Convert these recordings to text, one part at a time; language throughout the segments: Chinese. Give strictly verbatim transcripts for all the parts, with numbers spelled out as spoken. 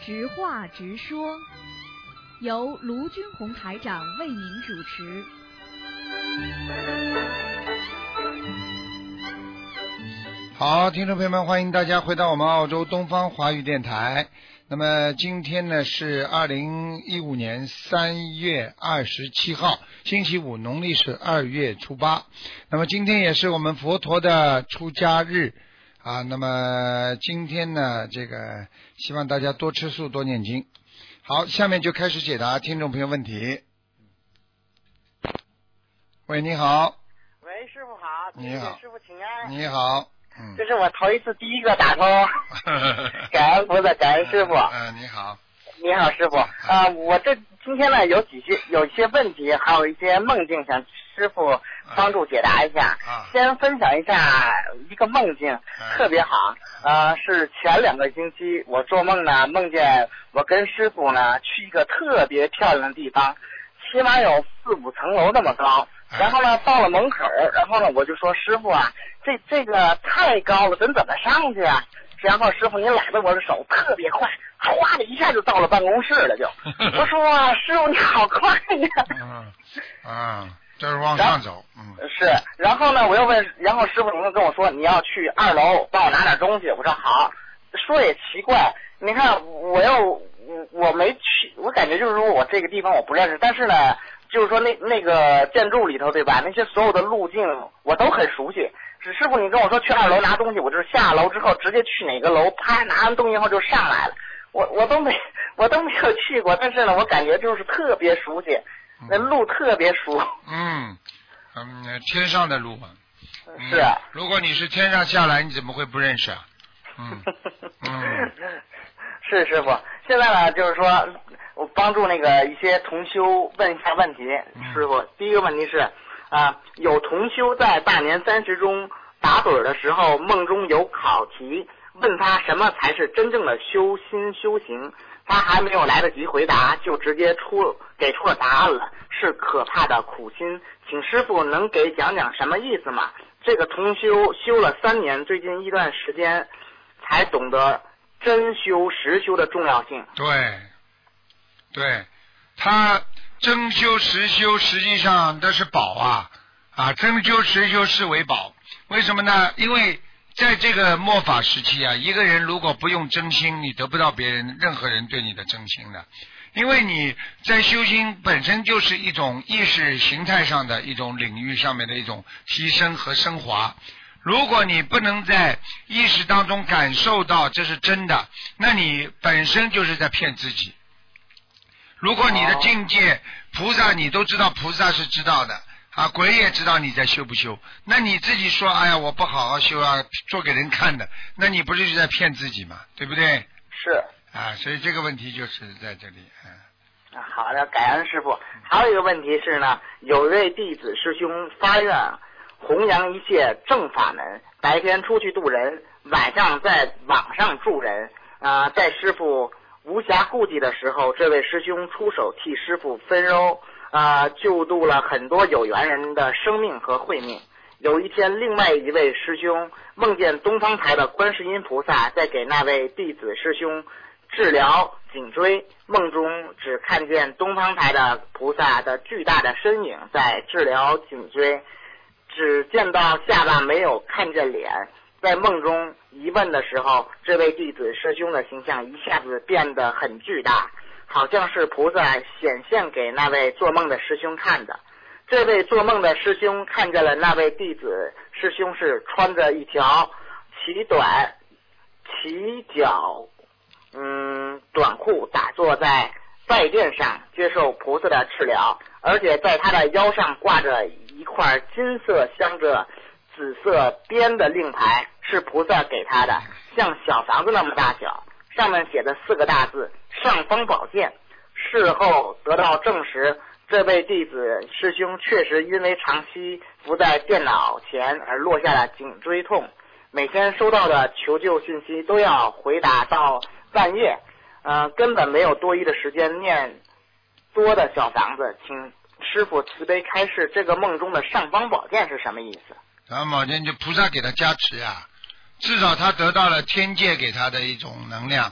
直话直说，由卢军红台长为您主持。 好，听众朋友们，欢迎大家回到我们澳洲东方华语电台。那么今天呢是二零一五年三月二十七号，星期五，农历是二月初八。那么今天也是我们佛陀的出家日啊。那么今天呢，这个希望大家多吃素，多念经。好，下面就开始解答听众朋友问题。喂，你好。 喂，师傅好。 你好。 师傅请安。 你好。嗯， 这是我头一次第一个打通，感恩菩萨，感恩师傅。 嗯、呃，你好。 你好，师傅。啊、呃，我这今天呢有几些有一些问题，还有一些梦境，想师傅帮助解答一下。 啊、 先分享一下一个梦境， 啊、 特别好。呃，是前两个星期我做梦呢，梦见我跟师傅呢去一个特别漂亮的地方，起码有四五层楼那么高。然后呢，到了门口，然后呢，我就说师傅啊，这这个太高了，咱怎么上去啊？然后师傅您拉着我的手特别快，唰的一下就到了办公室了就。我说、啊、师傅你好快呀！ 嗯啊，就是往上走。嗯。 是，然后呢，我又问，然后师傅您跟我说你要去二楼帮我拿点东西，我说好。说也奇怪，你看我又我没去，我感觉就是说我这个地方我不认识，但是呢。就是说那那个建筑里头对吧？那些所有的路径我都很熟悉。是师傅你跟我说去二楼拿东西，我就是下楼之后直接去哪个楼，啪拿完东西以后就上来了。我我都没我都没有去过，但是呢，我感觉就是特别熟悉，那路特别熟。 嗯嗯，天上的路嘛。 是啊、嗯。 如果你是天上下来，你怎么会不认识啊？嗯嗯。 是师傅，现在呢就是说。我帮助那个一些同修问一下问题，师傅。第一个问题是，啊，有同修在大年三十中打盹的时候，梦中有考题，问他什么才是真正的修心修行，他还没有来得及回答，就直接出给出了答案了，是可怕的苦心，请师傅能给讲讲什么意思吗？这个同修修了三年，最近一段时间才懂得真修实修的重要性。 对。对，他真修实修实际上这是宝啊啊，真修实修是为宝。为什么呢？因为在这个末法时期啊，一个人如果不用真心，你得不到别人任何人对你的真心的。因为你在修心本身就是一种意识形态上的一种领域上面的一种提升和升华。如果你不能在意识当中感受到这是真的，那你本身就是在骗自己。如果你的境界菩萨你都知道，菩萨是知道的啊，鬼也知道你在修不修，那你自己说哎呀我不好好修啊，做给人看的，那你不是在骗自己吗？对不对？ 是啊，所以这个问题就是在这里。 嗯、好的，感恩师傅。还有一个问题是呢，有一位弟子师兄发愿弘扬一切正法门，白天出去渡人，晚上在网上助人啊、呃，在师傅无暇顾及的时候，这位师兄出手替师父分忧，啊、呃，救度了很多有缘人的生命和慧命。有一天，另外一位师兄梦见东方台的观世音菩萨在给那位弟子师兄治疗颈椎，梦中只看见东方台的菩萨的巨大的身影在治疗颈椎，只见到下巴，没有看见脸。在梦中疑问的时候，这位弟子师兄的形象一下子变得很巨大，好像是菩萨显现给那位做梦的师兄看的。这位做梦的师兄看见了那位弟子师兄是穿着一条齐短齐脚嗯短裤，打坐在拜垫上接受菩萨的治疗，而且在他的腰上挂着一块金色镶着紫色边的令牌，是菩萨给他的，像小房子那么大小，上面写的四个大字尚方宝剑。事后得到证实，这位弟子师兄确实因为长期伏在电脑前而落下了颈椎痛，每天收到的求救信息都要回答到半夜，呃，根本没有多余的时间念多的小房子，请师父慈悲开示，这个梦中的尚方宝剑是什么意思？ 尚方宝剑就菩萨给他加持呀、啊，至少他得到了天界给他的一种能量，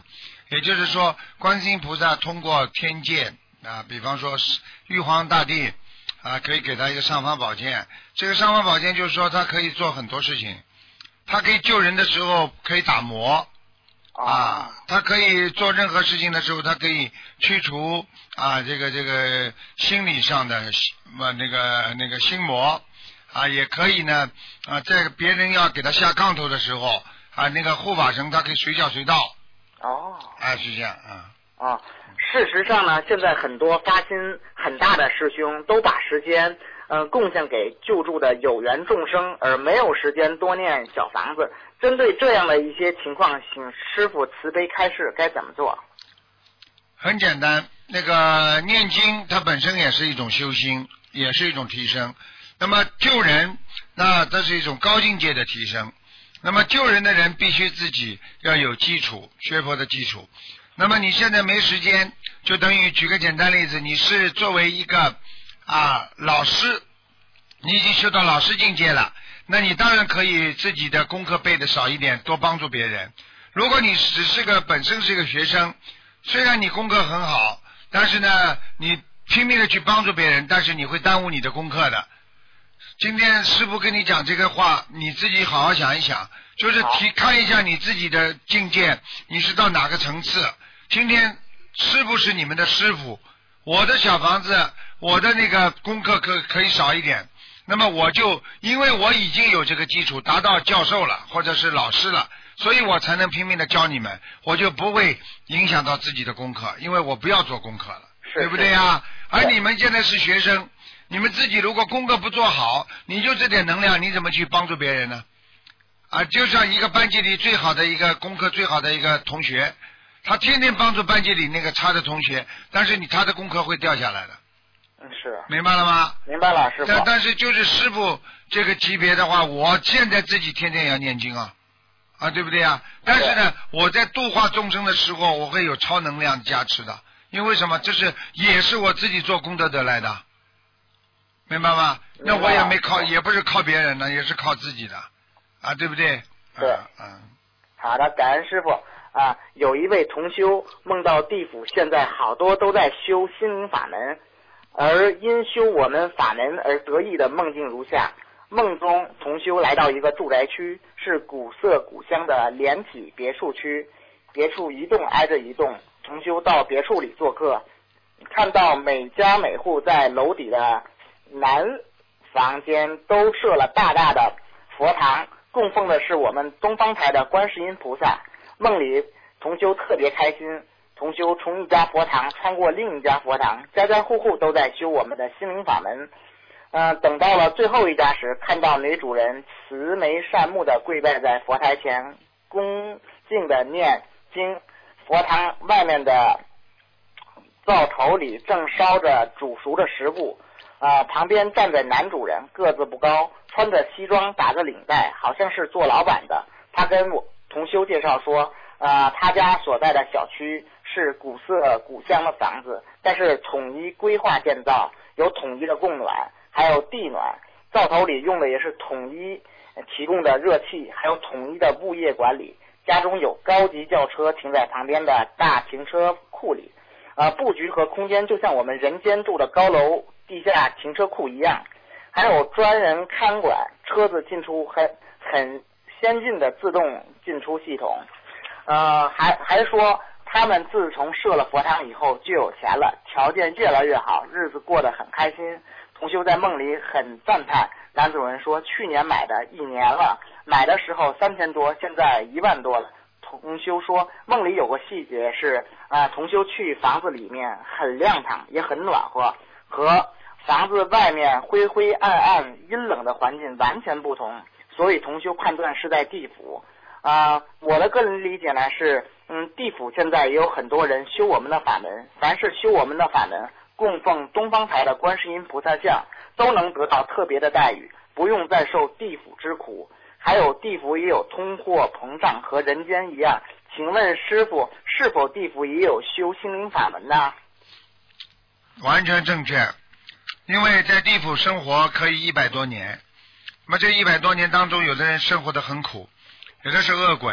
也就是说，观世音菩萨通过天剑啊，比方说玉皇大帝啊，可以给他一个尚方宝剑。这个尚方宝剑就是说，他可以做很多事情，他可以救人的时候可以打魔啊，他可以做任何事情的时候，他可以驱除啊这个这个心理上的呃那个那个心魔啊，也可以呢啊，在别人要给他下杠头的时候啊，那个护法神他可以随叫随到。 哦， 啊，是这样啊。 啊，事实上呢，现在很多发心很大的师兄都把时间嗯、呃、贡献给救助的有缘众生，而没有时间多念小房子。针对这样的一些情况，请师父慈悲开示该怎么做？ 很简单，那个念经它本身也是一种修心，也是一种提升。那么救人，那这是一种高境界的提升。那么救人的人必须自己要有基础，学佛的基础。那么你现在没时间，就等于举个简单例子，你是作为一个啊老师，你已经修到老师境界了，那你当然可以自己的功课背的少一点，多帮助别人。如果你只是个本身是个学生，虽然你功课很好，但是呢你拼命的去帮助别人，但是你会耽误你的功课的。今天师父跟你讲这个话，你自己好好想一想，就是提看一下你自己的境界，你是到哪个层次。今天师父是你们的师父，我的小房子，我的那个功课可可以少一点，那么我就因为我已经有这个基础，达到教授了或者是老师了，所以我才能拼命的教你们，我就不会影响到自己的功课，因为我不要做功课了，对不对呀？而你们现在是学生，你们自己如果功课不做好，你就这点能量，你怎么去帮助别人呢？啊，就像一个班级里最好的一个功课最好的一个同学，他天天帮助班级里那个差的同学，但是你他的功课会掉下来的。 嗯，是。 明白了吗？ 明白了，师父。 但但是就是师父这个级别的话，我现在自己天天也要念经啊，啊，对不对啊？但是呢，我在度化众生的时候，我会有超能量加持的，因为什么？这是也是我自己做功德得来的。明白吗？那我也没靠，也不是靠别人的，也是靠自己的，啊，对不对？ 对， 嗯。 好的，感恩师傅啊。有一位同修梦到地府现在好多都在修心灵法门，而因修我们法门而得意的梦境如下：梦中同修来到一个住宅区，是古色古香的连体别墅区，别墅一栋挨着一栋。同修到别墅里做客，看到每家每户在楼底的南房间都设了大大的佛堂，供奉的是我们东方台的观世音菩萨。梦里同修特别开心，同修从一家佛堂穿过另一家佛堂，家家户户都在修我们的心灵法门。呃，等到了最后一家时，看到女主人慈眉善目的跪拜在佛台前，恭敬的念经。佛堂外面的灶头里正烧着煮熟的食物，呃，旁边站着男主人，个子不高，穿着西装，打着领带，好像是做老板的。他跟我同修介绍说，呃，他家所在的小区是古色古香的房子，但是统一规划建造，有统一的供暖，还有地暖，灶头里用的也是统一提供的热气，还有统一的物业管理。家中有高级轿车停在旁边的大停车库里，呃，布局和空间就像我们人间住的高楼地下停车库一样，还有专人看管，车子进出很很先进的自动进出系统。呃，还还说他们自从设了佛堂以后就有钱了，条件越来越好，日子过得很开心。同修在梦里很赞叹，男主人说去年买的一年了，买的时候三千多，现在一万多了。同修说梦里有个细节是啊、呃，同修去房子里面很亮堂也很暖和，和房子外面灰灰暗暗阴冷的环境完全不同，所以同修判断是在地府。啊、呃，我的个人理解呢是，嗯，地府现在也有很多人修我们的法门，凡是修我们的法门，供奉东方台的观世音菩萨像，都能得到特别的待遇，不用再受地府之苦。还有地府也有通货膨胀，和人间一样。请问师父，是否地府也有修心灵法门呢？ 完全正确，因为在地府生活可以一百多年，那么这一百多年当中，有的人生活得很苦，有的是恶鬼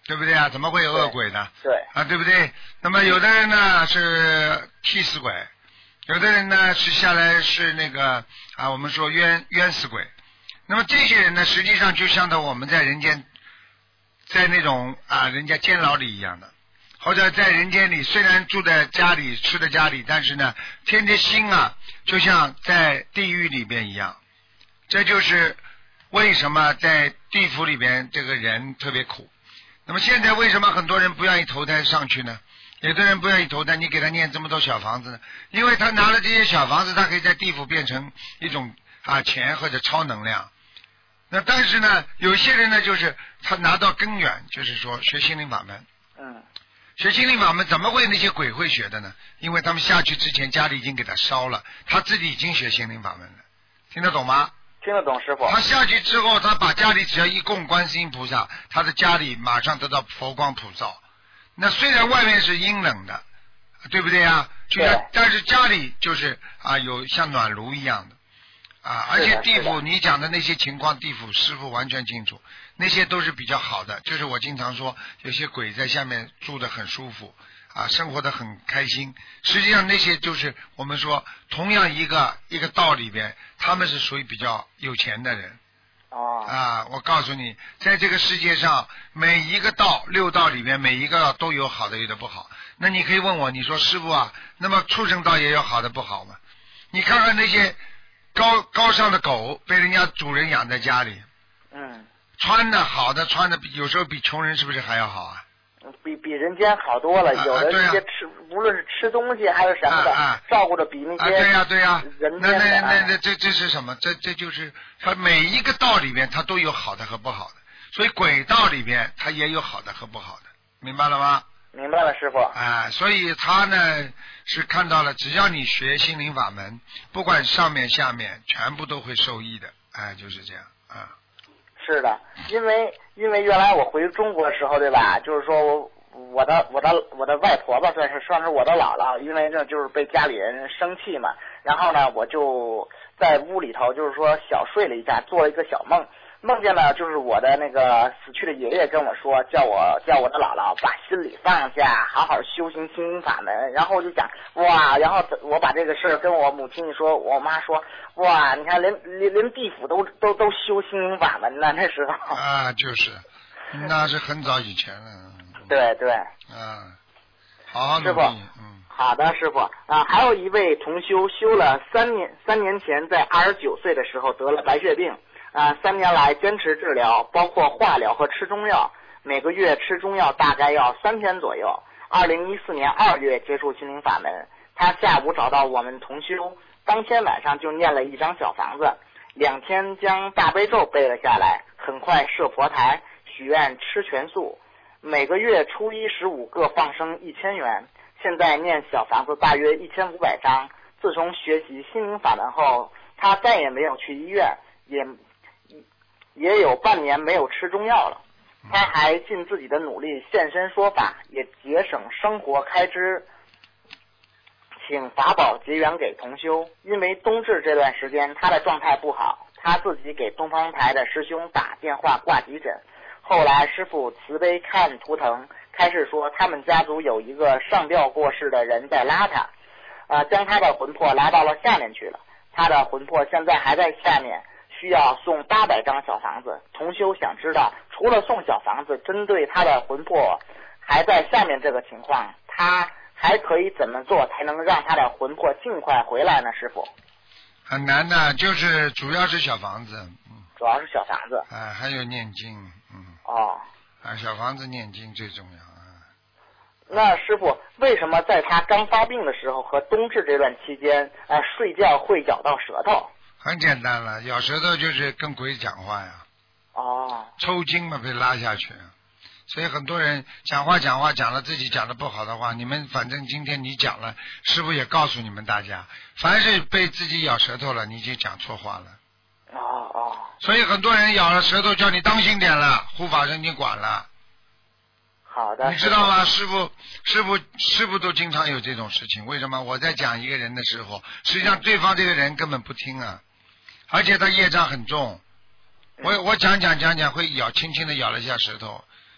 对不对啊？怎么会有恶鬼呢？ 对啊，对不对？那么有的人呢是替死鬼，有的人呢是下来是那个啊，我们说冤冤死鬼。那么这些人呢，实际上就像到我们在人间，在那种啊人家监牢里一样的，或者在人间里，虽然住在家里吃在家里，但是呢，天天心啊就像在地狱里边一样。这就是为什么在地府里边这个人特别苦。那么现在为什么很多人不愿意投胎上去呢？有的人不愿意投胎，你给他念这么多小房子呢？因为他拿了这些小房子，他可以在地府变成一种啊钱或者超能量。那但是呢，有些人呢，就是他拿到根源，就是说学心灵法门。 嗯。 学心灵法门怎么会那些鬼会学的呢？因为他们下去之前家里已经给他烧了，他自己已经学心灵法门了，听得懂吗？ 听得懂，师傅。 他下去之后，他把家里只要一供观世音菩萨，他的家里马上得到佛光普照。那虽然外面是阴冷的，对不对啊？ 对。 但是家里就是啊，有像暖炉一样的啊，而且地府你讲的那些情况，地府师傅完全清楚，那些都是比较好的。就是我经常说，有些鬼在下面住得很舒服。啊，生活得很开心。实际上那些就是我们说，同样一个一个道里边，他们是属于比较有钱的人。 哦。 啊，我告诉你，在这个世界上，每一个道六道里面，每一个道都有好的，有的不好。那你可以问我，你说师傅啊，那么畜生道也有好的不好吗？你看看那些高高尚的狗，被人家主人养在家里， 嗯， 穿的好的，穿的有时候比穷人是不是还要好啊？ 比比人间好多了，有的这些吃，无论是吃东西还是什么的， 啊、 照顾的比那些啊，对呀、啊、对呀、啊， 人那那那那这这是什么？这这就是它每一个道里边它都有好的和不好的，所以鬼道里边它也有好的和不好的，明白了吗？ 明白了，师傅。 啊，所以他呢是看到了，只要你学心灵法门，不管上面下面，全部都会受益的，哎，就是这样啊。 是的，因为因为原来我回中国的时候，对吧？就是说我我的我的我的外婆吧，算是算是我的姥姥，因为这就是被家里人生气嘛，然后呢，我就在屋里头就是说小睡了一下，做了一个小梦，梦见了就是我的那个死去的爷爷跟我说，叫我叫我的姥姥把心里放下，好好修行心灵法门。然后我就想哇，然后我把这个事儿跟我母亲一说，我妈说哇，你看连连连地府都都都修心灵法门呢，那时候啊，就是那是很早以前了。 对对。 啊，好好努力。 师傅， 嗯， 好的，师傅啊，还有一位同修修了三年，三年前在二十九岁的时候得了白血病。啊，三年来坚持治疗，包括化疗和吃中药，每个月吃中药大概要三天左右。二零一四年二月接触心灵法门，他下午找到我们同修，当天晚上就念了一张小房子，两天将大悲咒背了下来，很快设佛台，许愿吃全素，每个月初一十五各放生一千元。现在念小房子大约一千五百张。自从学习心灵法门后，他再也没有去医院，也也有半年没有吃中药了。他还尽自己的努力现身说法，也节省生活开支，请法宝结缘给同修。因为冬至这段时间他的状态不好，他自己给东方台的师兄打电话挂急诊。后来师父慈悲看图腾，开始说他们家族有一个上吊过世的人在拉他，呃，将他的魂魄拉到了下面去了。他的魂魄现在还在下面，需要送八百张小房子。同修想知道，除了送小房子，针对他的魂魄还在下面这个情况，他还可以怎么做才能让他的魂魄尽快回来呢？师傅， 很难的，就是主要是小房子，嗯， 主要是小房子， 啊，还有念经，嗯， 哦， 啊，小房子念经最重要啊。 那师傅，为什么在他刚发病的时候和冬至这段期间，呃，睡觉会咬到舌头？ 很简单了，咬舌头就是跟鬼讲话呀。 哦。 抽筋嘛，被拉下去。所以很多人讲话讲话讲了自己讲的不好的话，你们反正今天你讲了，师父也告诉你们大家，凡是被自己咬舌头了，你就讲错话了。 哦哦。 所以很多人咬了舌头，叫你当心点了，护法神经管了。 好的。 你知道吗？师父师父师父都经常有这种事情。为什么？我在讲一个人的时候，实际上对方这个人根本不听啊，而且他业障很重。我我讲讲讲讲会咬，轻轻的咬了一下舌头，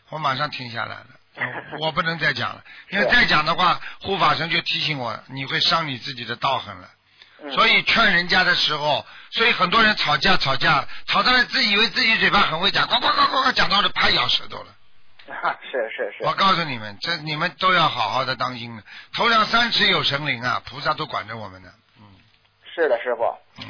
我马上停下来了。我不能再讲了，因为再讲的话，护法神就提醒我，你会伤你自己的道行了。 嗯、 所以劝人家的时候，所以很多人吵架吵架，吵到自己以为自己嘴巴很会讲，呱呱呱呱呱讲到了怕咬舌头了。 啊，是是是。 我告诉你们，这你们都要好好的当心的。头上三尺有神灵啊，菩萨都管着我们的。嗯。 是的，师傅。 嗯。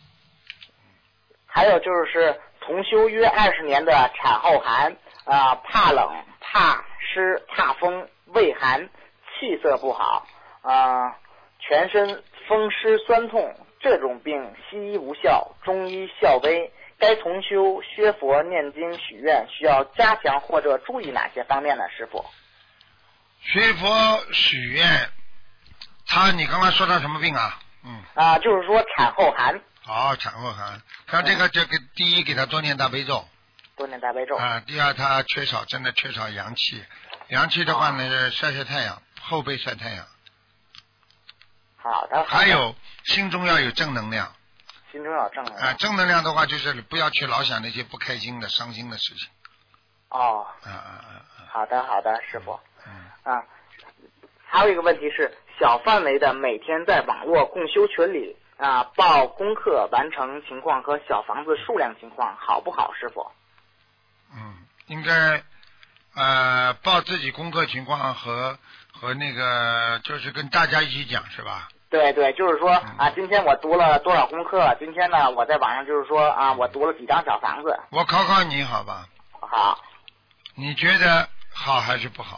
还有就是同修约二十年的产后寒啊、呃，怕冷、怕湿、怕风、畏寒，气色不好啊、呃，全身风湿酸痛，这种病西医无效，中医效微。该同修学佛念经许愿需要加强或者注意哪些方面呢？师傅？ 学佛许愿，他你刚刚说他什么病啊？嗯。 啊，就是说产后寒。 哦，产后寒，像这个这个，第一给他多念大悲咒。 多念大悲咒。 啊，第二他缺少，真的缺少阳气，阳气的话呢，哦、晒晒太阳，后背晒太阳。 好的。 还有心中要有正能量。 心中要正能量。 啊，正能量的话就是不要去老想那些不开心的、伤心的事情。 哦。 啊啊啊啊！ 好的，好的，师傅。 嗯。 啊，还有一个问题是，小范围的每天在网络共修群里啊报功课完成情况和小房子数量情况好不好，师傅？ 嗯，应该呃报自己功课情况和和那个就是跟大家一起讲是吧？ 对对，就是说啊，今天我读了多少功课？今天呢，我在网上就是说啊，我读了几张小房子。 我考考你好吧？ 好。 你觉得好还是不好？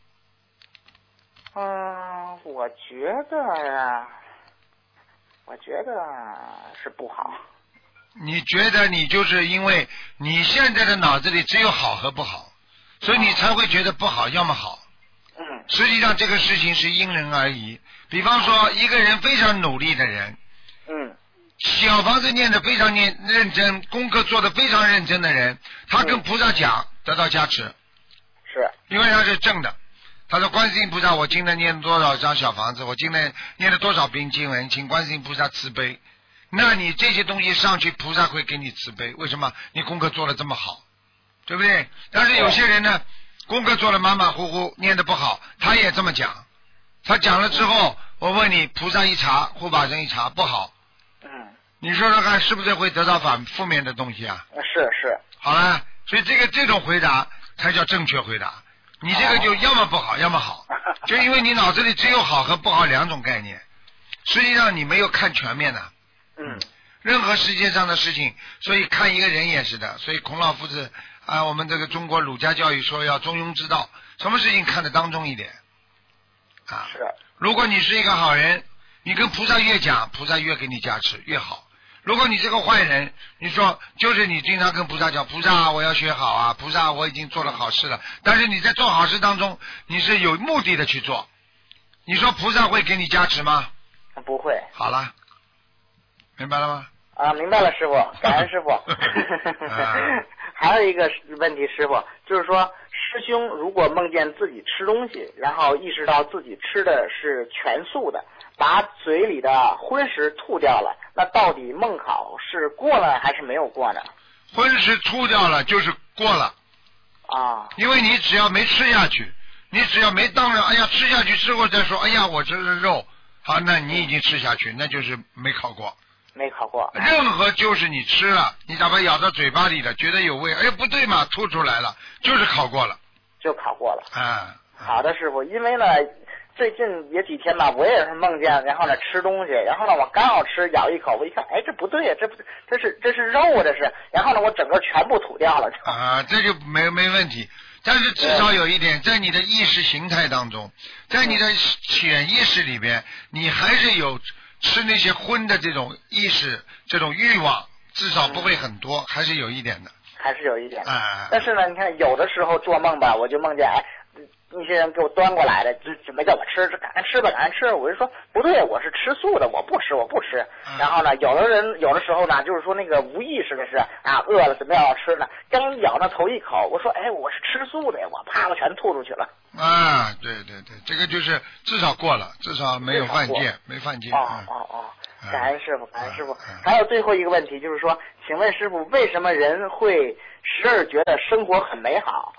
嗯，我觉得呀，我觉得是不好。 你觉得你就是因为你现在的脑子里只有好和不好，所以你才会觉得不好，要么好。 嗯。 实际上这个事情是因人而异。比方说一个人非常努力的人， 嗯， 小房子念得非常念认真，功课做得非常认真的人，他跟菩萨讲、嗯、得到加持， 是因为他是正的。他说观世音菩萨，我今天念多少张小房子，我今天念了多少遍经文，请观世音菩萨慈悲。那你这些东西上去，菩萨会给你慈悲。为什么？你功课做得这么好，对不对？但是有些人呢，功课做得马马虎虎，念得不好，他也这么讲。他讲了之后，我问你，菩萨一查，护法神一查，不好。 嗯。 你说说看，是不是会得到反负面的东西啊？ 是是。 好了，所以这个这种回答才叫正确回答。你这个就要么不好，要么好，就因为你脑子里只有好和不好两种概念，实际上你没有看全面的。 嗯。 任何世界上的事情，所以看一个人也是的。所以孔老夫子啊，我们这个中国儒家教育说要中庸之道，什么事情看得当中一点。啊， 是。 如果你是一个好人，你跟菩萨越讲，菩萨越给你加持越好。如果你是个坏人，你说就是你经常跟菩萨讲，菩萨我要学好啊，菩萨我已经做了好事了，但是你在做好事当中，你是有目的的去做，你说菩萨会给你加持吗？ 不会。 好了，明白了吗？ 啊，明白了，师傅，感恩师傅。啊、还有一个问题，师傅，就是说，师兄如果梦见自己吃东西，然后意识到自己吃的是全素的，把嘴里的荤食吐掉了，那到底梦考是过了还是没有过呢？ 荤食吐掉了就是过了。 啊。 因为你只要没吃下去，你只要没当着哎呀吃下去之后再说哎呀我这是肉，好，那你已经吃下去，那就是没考过。 没考过。 任何就是你吃了，你哪怕咬到嘴巴里了，觉得有味，哎不对嘛，吐出来了，就是考过了。 就考过了。 啊。 好的，师傅，因为呢。最近也几天吧，我也是梦见，然后呢吃东西，然后呢我刚要吃，咬一口，我一看，哎，这不对呀，这不这是这是肉啊，这是，然后呢我整个全部吐掉了。 啊，这就没没问题，但是至少有一点，在你的意识形态当中，在你的潜意识里边，你还是有吃那些荤的这种意识，这种欲望，至少不会很多，嗯、还是有一点的。 还是有一点的。 啊。 但是呢，你看有的时候做梦吧，我就梦见哎。那些人给我端过来的，就准备叫我吃，赶快吃吧，赶快吃。我就说不对，我是吃素的，我不吃，我不吃。 嗯、 然后呢，有的人有的时候呢，就是说那个无意识的是啊，饿了准备要吃呢，刚咬那头一口，我说哎，我是吃素的，我啪我全吐出去了。 啊，对对对，这个就是至少过了，至少没有犯戒，没犯戒。 哦哦哦，感恩师傅，感恩师傅。还有最后一个问题就是说，请问师傅，为什么人会时而觉得生活很美好？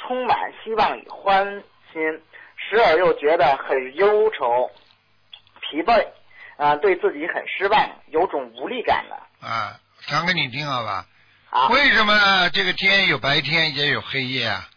充满希望与欢心，时而又觉得很忧愁、疲惫，啊、呃，对自己很失望，有种无力感了。 啊，讲给你听好吧？ 啊， 为什么这个天有白天也有黑夜啊？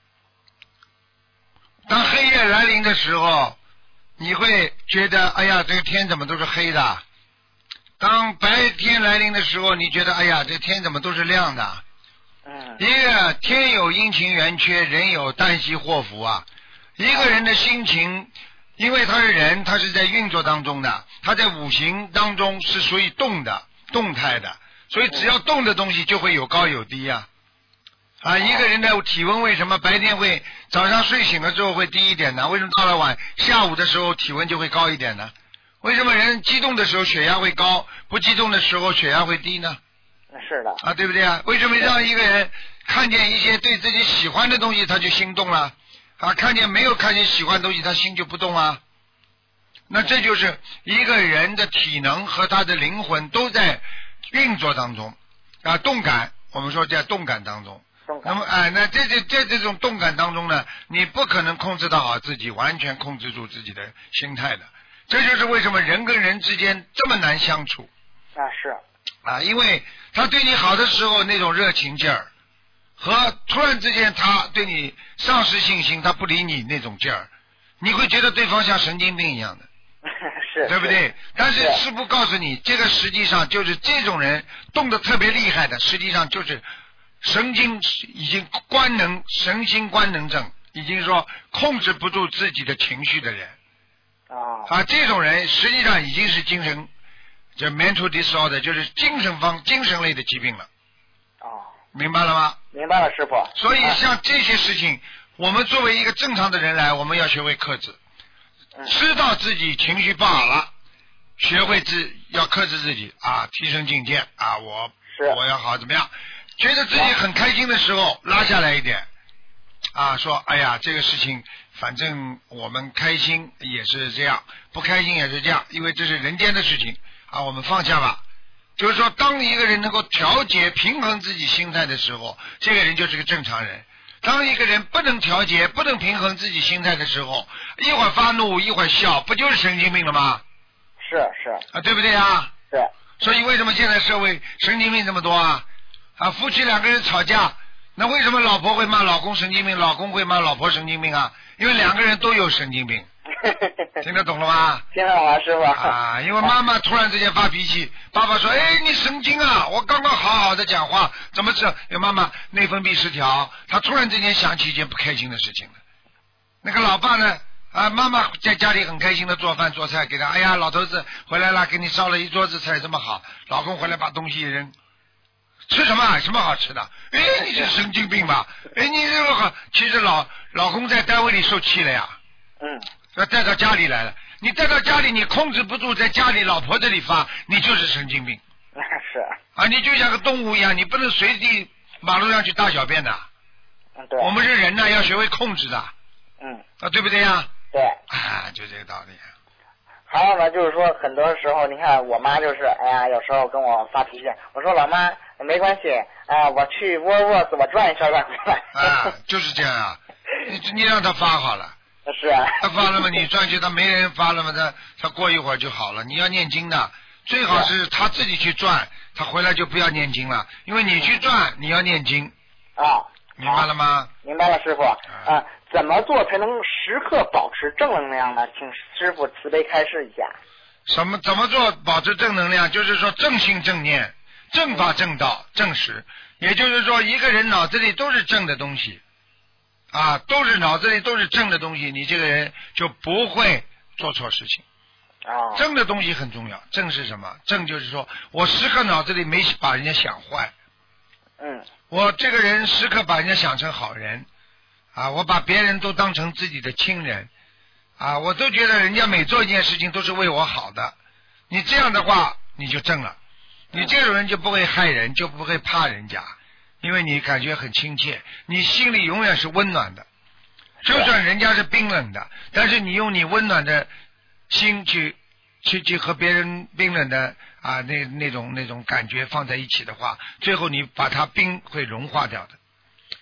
当黑夜来临的时候，你会觉得哎呀，这个天怎么都是黑的？当白天来临的时候，你觉得哎呀，这天怎么都是亮的？ 嗯， 一个天有阴晴圆缺，人有旦夕祸福啊。一个人的心情，因为他是人，他是在运作当中的，他在五行当中是属于动的、动态的，所以只要动的东西就会有高有低啊。啊，一个人的体温为什么白天会早上睡醒了之后会低一点呢？为什么到了晚下午的时候体温就会高一点呢？为什么人激动的时候血压会高，不激动的时候血压会低呢？ 是的。 啊，对不对啊？为什么让一个人看见一些对自己喜欢的东西他就心动了？啊，看见没有看见喜欢的东西他心就不动啊？那这就是一个人的体能和他的灵魂都在运作当中啊，动感，我们说在动感当中。那么哎，那这这这这种动感当中呢，你不可能控制到好自己，完全控制住自己的心态的。这就是为什么人跟人之间这么难相处。 啊，是。 啊，因为他对你好的时候那种热情劲儿，和突然之间他对你丧失信心，他不理你那种劲儿，你会觉得对方像神经病一样的。 是， 对不对？但是师父告诉你，这个实际上就是这种人动得特别厉害的，实际上就是神经已经官能神经官能症，已经说控制不住自己的情绪的人。 啊。 啊，这种人实际上已经是精神，就 mental disorder， 就是精神方精神类的疾病了。 哦。 明白了吗？ 明白了，师傅。 所以像这些事情，我们作为一个正常的人来，我们要学会克制。知道自己情绪不好了，学会自要克制自己啊，提升境界啊，我我要好怎么样？觉得自己很开心的时候，拉下来一点啊，说哎呀，这个事情反正我们开心也是这样，不开心也是这样，因为这是人间的事情啊，我们放下吧。就是说，当一个人能够调节平衡自己心态的时候，这个人就是个正常人。当一个人不能调节、不能平衡自己心态的时候，一会儿发怒，一会儿笑，不就是神经病了吗？ 是是啊，对不对啊？ 是。 所以为什么现在社会神经病这么多啊？啊，夫妻两个人吵架，那为什么老婆会骂老公神经病，老公会骂老婆神经病啊？因为两个人都有神经病。听得懂了吗？ 听得懂了，师傅。 啊，因为妈妈突然之间发脾气，爸爸说：“哎，你神经啊！我刚刚好好的讲话，怎么是？因为妈妈内分泌失调，她突然之间想起一件不开心的事情了。那个老爸呢？啊，妈妈在家里很开心的做饭做菜给他，哎呀，老头子回来了，给你烧了一桌子菜，这么好。老公回来把东西一扔，吃什么？什么好吃的？哎，你是神经病吧？哎，你这个好，其实老老公在单位里受气了呀。 嗯。 要带到家里来了，你带到家里，你控制不住，在家里老婆这里发，你就是神经病。 是啊，你就像个动物一样，你不能随地马路上去大小便的。 嗯，对。 我们是人呢，要学会控制的。 嗯。 啊，对不对呀？ 对。 啊，就这个道理。 还有呢，就是说，很多时候，你看我妈就是，哎呀，有时候跟我发脾气，我说老妈没关系，啊、呃，我去沃尔沃斯我转一圈再回来。 啊，就是这样啊，你你让他发好了。 是啊， 他发了吗？你转去，他没人发了吗？他他过一会儿就好了。你要念经的，最好是他自己去转，他回来就不要念经了，因为你去转，你要念经。 啊， 明白了吗？ 明白了，师傅。啊、呃，怎么做才能时刻保持正能量呢？请师傅慈悲开示一下。 什么？怎么做保持正能量？就是说正心正念、正法正道、正实，也就是说一个人脑子里都是正的东西。啊，都是脑子里都是正的东西，你这个人就不会做错事情。 啊， 正的东西很重要。正是什么？正就是说我时刻脑子里没把人家想坏。 嗯。 我这个人时刻把人家想成好人。啊，我把别人都当成自己的亲人。啊，我都觉得人家每做一件事情都是为我好的。你这样的话，你就正了。你这种人就不会害人，就不会怕人家。因为你感觉很亲切，你心里永远是温暖的，就算人家是冰冷的，但是你用你温暖的心去去去和别人冰冷的啊那那种那种感觉放在一起的话，最后你把它冰会融化掉的。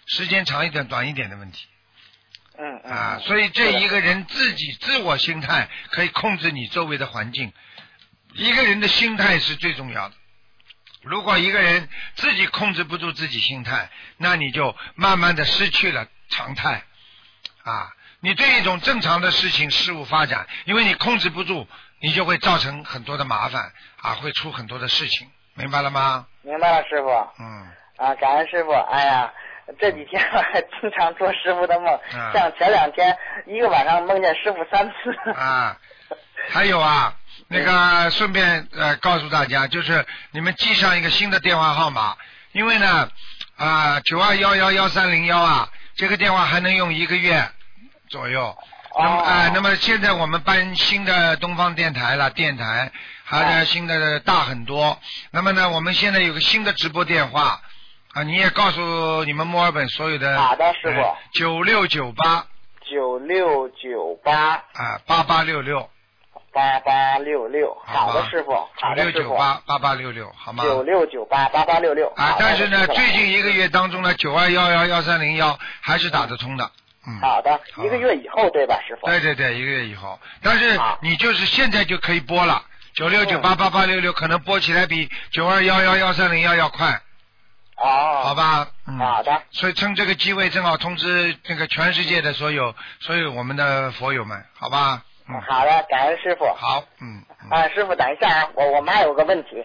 时间长一点、短一点的问题。 嗯嗯。 啊，所以这一个人自己自我心态可以控制你周围的环境，一个人的心态是最重要的。如果一个人自己控制不住自己心态，那你就慢慢的失去了常态啊。你对一种正常的事情事物发展，因为你控制不住，你就会造成很多的麻烦啊，会出很多的事情，明白了吗？ 明白了，师傅。 嗯。 啊，感恩师傅。哎呀，这几天我还经常做师傅的梦， 啊、 像前两天一个晚上梦见师傅三次。 啊，还有啊，那个顺便呃告诉大家，就是你们记上一个新的电话号码，因为呢啊九二幺幺幺三零幺啊，这个电话还能用一个月左右。那么啊、呃，那么现在我们搬新的东方电台了，电台还有新的大很多。那么呢，我们现在有个新的直播电话啊，你也告诉你们墨尔本所有的。 好的，师傅。 九六九八。 九六九八。 啊，八八六六。 八八六六。好的，师傅。好的，师傅。 九六九八八八六六，好吗？ 九六九八八八六六。 啊，但是呢，最近一个月当中呢，九二幺幺幺三零幺还是打得通的。嗯， 好的，一个月以后对吧，师傅？ 对对对，一个月以后。但是你就是现在就可以拨了，九六九八八八六六可能拨起来比九二幺幺幺三零幺要快。 哦。 好吧。嗯。 好的。 所以趁这个机会，正好通知那个全世界的所有所有我们的佛友们，好吧？嗯。 好的，感恩师傅。 好，嗯。嗯啊，师傅，等一下啊，我我妈有个问题。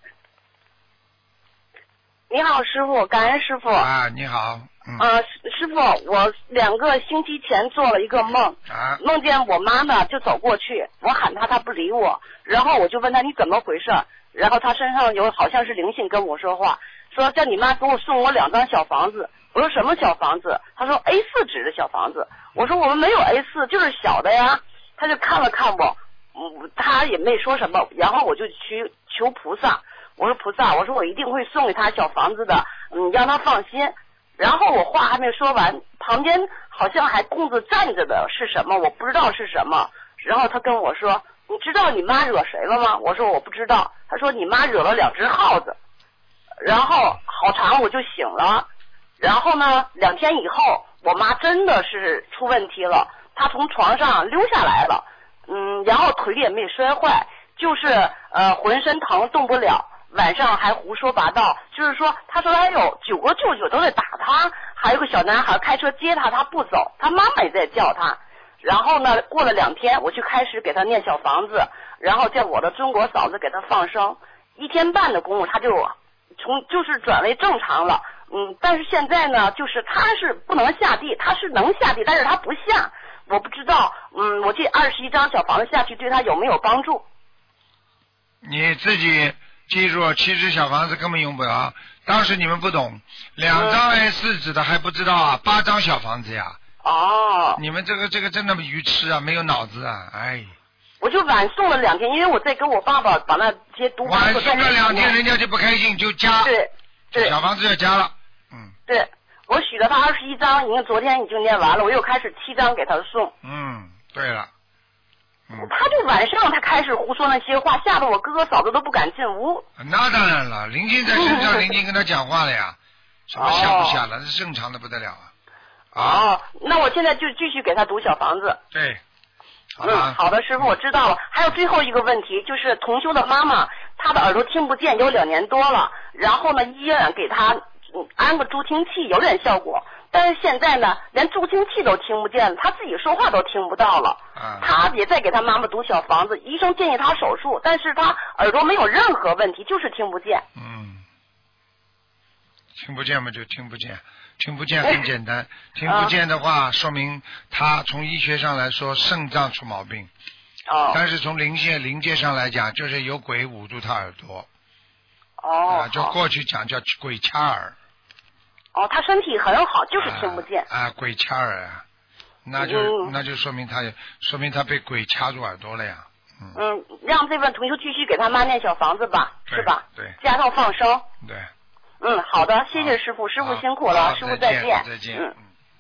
你好，师傅，感恩师傅。 啊，你好。 嗯、呃，师傅，我两个星期前做了一个梦， 啊、 梦见我妈呢就走过去，我喊她，她不理我，然后我就问她你怎么回事，然后她身上有好像是灵性跟我说话，说叫你妈给我送我两张小房子，我说什么小房子？她说 A 四 纸的小房子，我说我们没有 A 四，就是小的呀，她就看了看我，嗯，她也没说什么，然后我就去求菩萨，我说菩萨，我说我一定会送给她小房子的，嗯，让她放心。然后我话还没说完，旁边好像还空着站着的是什么，我不知道是什么。然后他跟我说：“你知道你妈惹谁了吗？”我说：“我不知道。”他说：“你妈惹了两只耗子。”然后好长我就醒了。然后呢，两天以后，我妈真的是出问题了，她从床上溜下来了，嗯，然后腿也没摔坏，就是呃浑身疼动不了。晚上还胡说八道，就是说，他说还有九个舅舅都在打他，还有个小男孩开车接他，他不走，他妈妈也在叫他。然后呢，过了两天，我就开始给他念小房子，然后叫我的中国嫂子给他放生，一天半的功夫，他就从就是转为正常了。嗯，但是现在呢，就是他是不能下地，他是能下地，但是他不下，我不知道，嗯，我这二十一张小房子下去对他有没有帮助？ 你自己。记住，七只小房子根本用不着。当时你们不懂，两张 A 四 纸的还不知道啊，八张小房子呀。 哦。 你们这个这个真的愚痴啊，没有脑子啊，哎。 我就晚送了两天，因为我在跟我爸爸把那些读晚送了两天，人家就不开心，就加。 对对。 小房子要加了，嗯。 对，我许了他二十一张，已经昨天已经念完了，我又开始七张给他送。 嗯，对了。嗯、 他就晚上他开始胡说那些话，吓得我哥哥嫂子都不敢进屋。 那当然了，灵性在身上，灵性跟他讲话了呀，什么吓不吓了？那、哦、是正常的不得了啊！ 哦，那我现在就继续给他读小房子。 对，好嗯，好的，师傅，我知道了。还有最后一个问题，就是同修的妈妈，她的耳朵听不见有两年多了，然后呢，医院给她安个助听器，有点效果。但是现在呢，连助听器都听不见了，他自己说话都听不到了。 啊、 他也在给他妈妈读小房子，医生建议他手术，但是他耳朵没有任何问题，就是听不见。 嗯，听不见嘛就听不见，听不见很简单，听不见的话，说明他从医学上来说肾脏出毛病。 哦。 但是从灵界灵界上来讲，就是有鬼捂住他耳朵。 哦。 啊，就过去讲叫鬼掐耳。 哦，他身体很好，就是听不见。 啊，啊鬼掐耳啊，那就、 嗯、 那就说明他说明他被鬼掐住耳朵了呀。嗯, 嗯，让这份同修继续给他妈念小房子吧，是吧？ 对。 加上放生。 对。 嗯，好的，谢谢师傅，师傅辛苦了，师傅再见。 再见。 嗯。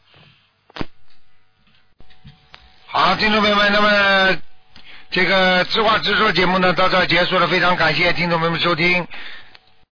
好，听众朋友们，那么这个知话直说节目呢到这儿结束了，非常感谢听众朋友们收听。